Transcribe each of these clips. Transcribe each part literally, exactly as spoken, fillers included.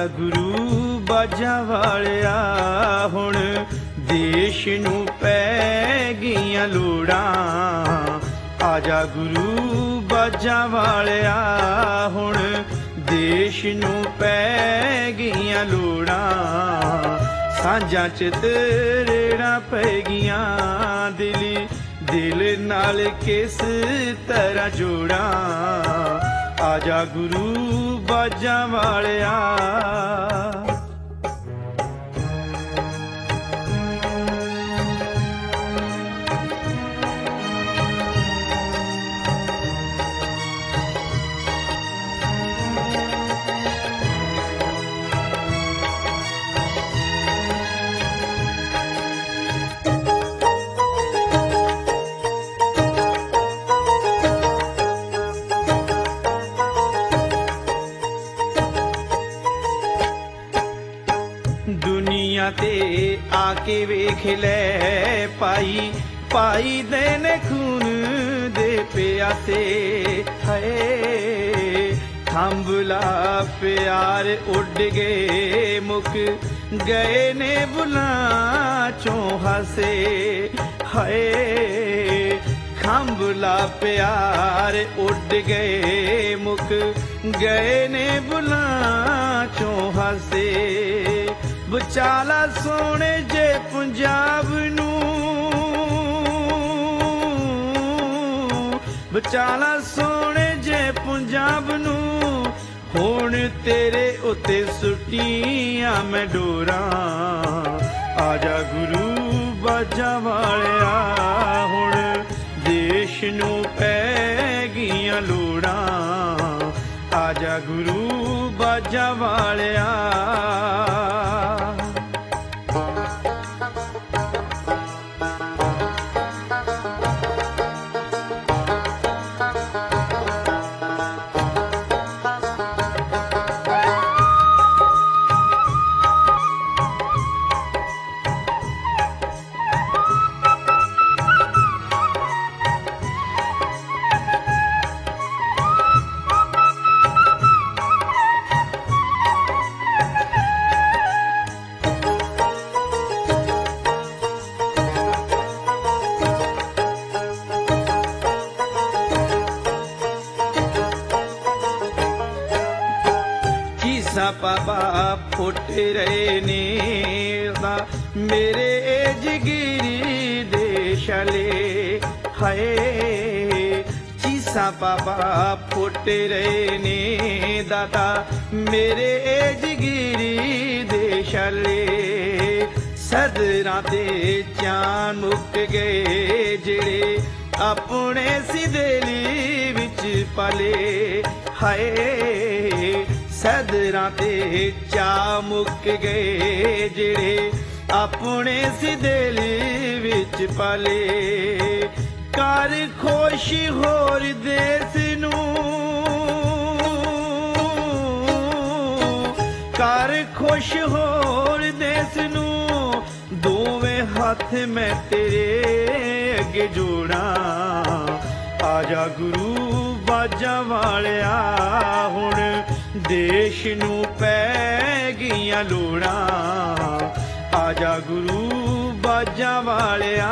ਆਜਾ ਗੁਰੂ ਬਾਜਾਂ ਵਾਲਿਆ ਹੁਣ ਦੇਸ਼ ਨੂੰ ਪੈ ਗਈਆਂ ਲੋੜਾਂ। ਆਜਾ ਗੁਰੂ ਬਾਜਾਂ ਵਾਲਿਆ ਹੁਣ ਦੇਸ਼ ਨੂੰ ਪੈ ਗਈਆਂ ਲੋੜਾਂ। ਸਾਂਝਾਂ ਚ ਤਰੇੜਾਂ ਪੈ ਗਈਆਂ ਦਿਲੀ ਦਿਲ ਨਾਲ ਕਿਸ ਤਰ੍ਹਾਂ ਜੋੜਾਂ। ਆਜਾ ਗੁਰੂ ਬਾਜਾਂ ਵਾਲਿਆ। दुनिया ते आके वेख ले पाई पाई देने खून दे प्यासे। हाय थंबला प्यार उड़ गए मुक गए ने बुला चों हसे। हाय खंबला प्यार उड़ गए मुक गए ने बुला चों हसे। ਵਿਚਾਲਾ ਸੋਹਣੇ ਜੇ ਪੰਜਾਬ ਨੂੰ ਵਿਚਾਲਾ ਸੋਹਣੇ ਜੇ ਪੰਜਾਬ ਨੂੰ ਹੁਣ ਤੇਰੇ ਉੱਤੇ ਸੁੱਟੀਆਂ ਮੈਂ ਡੋਰਾਂ। ਆਜਾ ਗੁਰੂ ਬਾਜਾਂ ਵਾਲਿਆ ਹੁਣ ਦੇਸ਼ ਨੂੰ ਪੈ ਗਈਆਂ ਲੋੜਾਂ। ਆਜਾ ਗੁਰੂ ਬਾਜਾਂ ਵਾਲਿਆ। पापा फुट रहे ने मेरे जिगिरी देशले। हाय चीसा पापा फुट रहे ने दाता मेरे जिगिरी देशले। सदरां ते चान मुक गए जेड़े अपने सिदेली विच पले। हाय सदरां ते चा मुक गए जेड़े अपने सिदेली विच पले। कर खुश होर देस नूं कर खुश होर देस नूं दोवें हथ मैं तेरे अगे जोड़ा। आजा गुरु बाजां वालिया हुण देश नूं पै गईयां लोड़ां। आजा गुरु बाजां वालिया।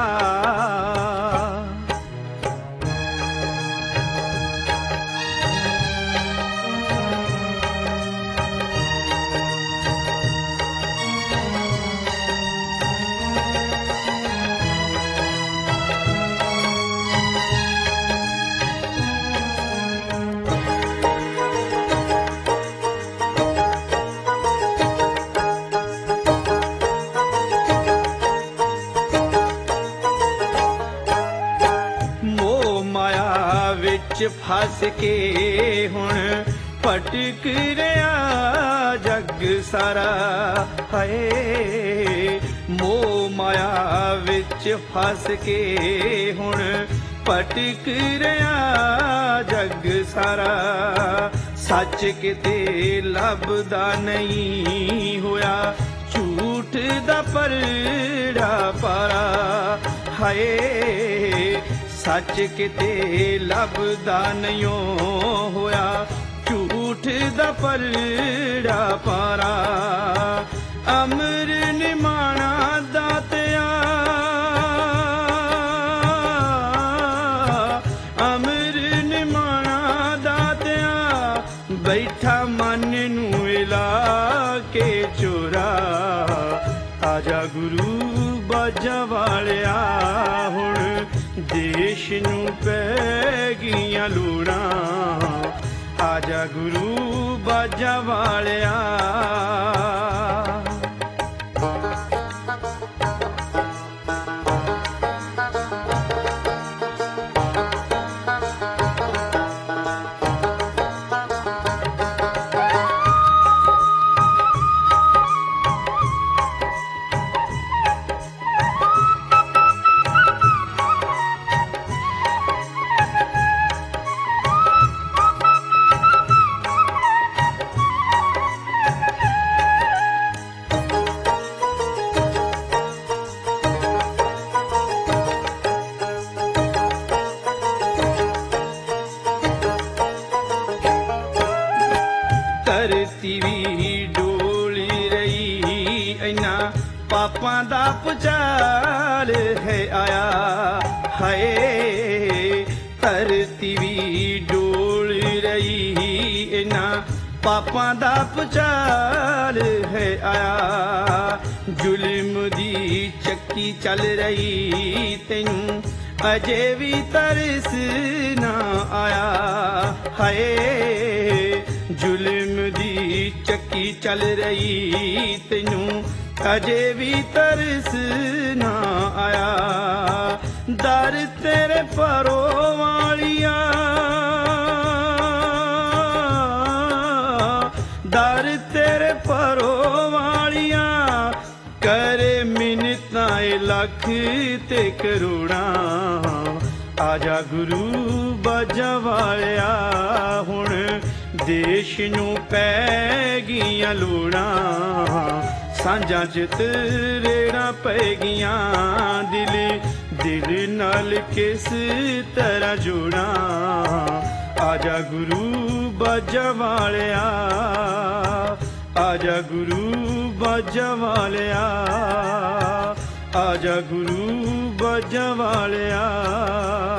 फस के हुण भटक रहा जग सारा। हाय मोह माया विच फस के हुण भटक रहा जग सारा। सच किते लभदा नहीं होया झूठ दा परड़ा पारा। हाय सच किते लभदा नहीं होया झूठ ਝੂਠ ਦਾ ਪਰੜਾ ਪਾਰਾ, ਅਮਰ ਨਿਮਾਣਾ ਦਾਤਿਆ, ਅਮਰ ਨਿਮਾਣਾ ਦਾਤਿਆ, ਬੈਠਾ ਮਨ ਨੂੰ ਹਿਲਾ ਕੇ ਚੋਰਾ। ਆਜਾ ਗੁਰੂ ਬਾਜਾਂ ਵਾਲਿਆ, ਹੁਣ ਦੇਸ਼ ਨੂੰ ਪੈ ਗਈਆਂ ਲੋੜਾਂ। ਆਜਾ ਗੁਰੂ ਬਾਜਾਂ ਵਾਲਿਆ। ਧਰਤੀ ਵੀ ਡੋਲੀ ਰਹੀ, ਇਹਨਾਂ ਪਾਪਾਂ ਦਾ ਭੁਚਾਲ ਹੈ ਆਇਆ। ਹਾਏ ਧਰਤੀ ਵੀ ਡੋਲ ਰਹੀ, ਇਹਨਾਂ ਪਾਪਾਂ ਦਾ ਭੁਚਾਲ ਹੈ ਆਇਆ। ਜ਼ੁਲਮ ਦੀ ਚੱਕੀ ਚੱਲ ਰਹੀ, ਤੈਨੂੰ ਅਜੇ ਵੀ ਤਰਸ ਨਾ ਆਇਆ। ਹਾਏ ਜ਼ੁਲਮ ਦੀ ਚੱਕੀ ਚੱਲ ਰਹੀ, ਤੈਨੂੰ ਅਜੇ ਵੀ ਤਰਸ ਨਾ ਆਇਆ। ਦਰ ਤੇਰੇ ਪਰੋ ਵਾਲੀਆ, ਦਰ ਤੇਰੇ ਪਰੋ ਵਾਲੀਆ, ਕਰੇ ਮਿੰਨਤਾਂ ਏ ਲੱਖ ਤੇ ਕਰੋੜਾਂ। ਆਜਾ ਗੁਰੂ ਬਾਜਾਂ ਵਾਲਿਆ, ਹੁਣ ਦੇਸ਼ ਨੂੰ ਪੈ ਗਈਆਂ ਲੋੜਾਂ। ਸਾਂਝਾਂ ਚ ਤਰੇੜਾਂ ਪੈ ਗਈਆਂ, ਦਿਲ ਦਿਲ ਨਾਲ ਕਿਸ ਤਰ੍ਹਾਂ ਜੋੜਾਂ। ਆਜਾ ਗੁਰੂ ਬਾਜਾਂ ਵਾਲਿਆ, ਆਜਾ ਗੁਰੂ ਬਾਜਾਂ ਵਾਲਿਆ, ਆਜਾ ਗੁਰੂ ਬਾਜਾਂ ਵਾਲਿਆ।